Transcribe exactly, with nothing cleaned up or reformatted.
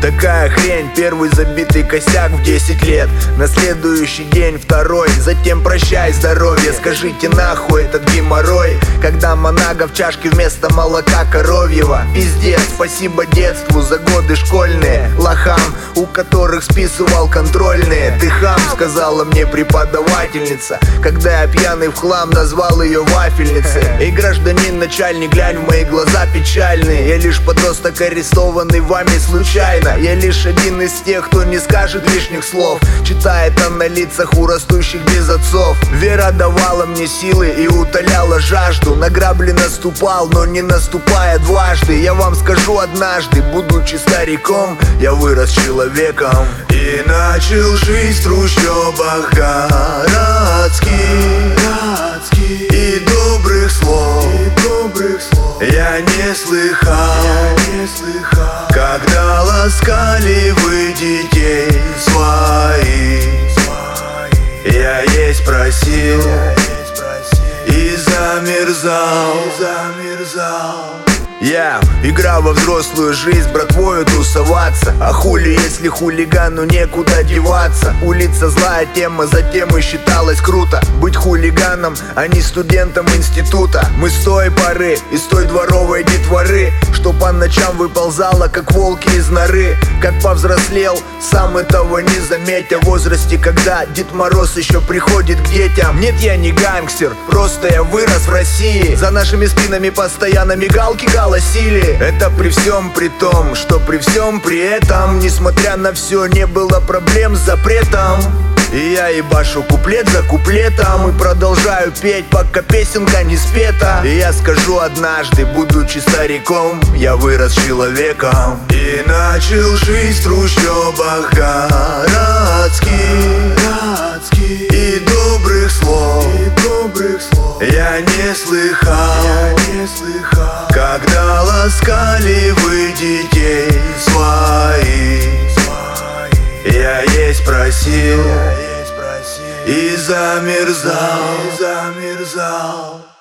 Такая хрень, первый забитый косяк в десять лет. На следующий день второй, затем прощай, здоровье. Скажите нахуй этот геморрой, когда монага в чашке вместо молока коровьего. Пиздец, спасибо детству за годы школьные, лохам, у которых списывал контрольные. Ты хам, сказала мне преподавательница, когда я пьяный в хлам назвал ее вафельницей. Эй, гражданин начальник, глянь в мои глаза печальные. Я лишь подросток, арестованный вами случайно. Я лишь один из тех, кто не скажет лишних слов, читает он на лицах у растущих без отцов. Вера давала мне силы и утоляла жажду. На грабли наступал, но не наступая дважды. Я вам скажу однажды, будучи стариком, я вырос человеком и начал жизнь в трущобах городских. И добрых слов, и добрых слов я не слыхал, я не слыхал, когда ласкали вы детей своих. Я есть просил, я есть просил и замерзал, и замерзал. Я, yeah, игра во взрослую жизнь, братвою тусоваться. А хули, если хулигану некуда деваться? Улица злая тема, затем и считалось круто быть хулиганом, а не студентом института. Мы с той поры, из той дворовой детворы, что по ночам выползала, как волки из норы. Как повзрослел, сам этого не заметя, в возрасте, когда Дед Мороз еще приходит к детям. Нет, я не гангстер, просто я вырос в России. За нашими спинами постоянно мигалки галочки. Это при всем при том, что при всем при этом, несмотря на все, не было проблем с запретом. И я ебашу куплет за куплетом и продолжаю петь, пока песенка не спета. И я скажу однажды, будучи стариком, я вырос человеком и начал жизнь в трущобах городских. И добрых слов, и добрых слов я не слыхал, я не слыхал, когда ласкали вы детей своих. Я есть просил, я есть просил и замерзал, и замерзал.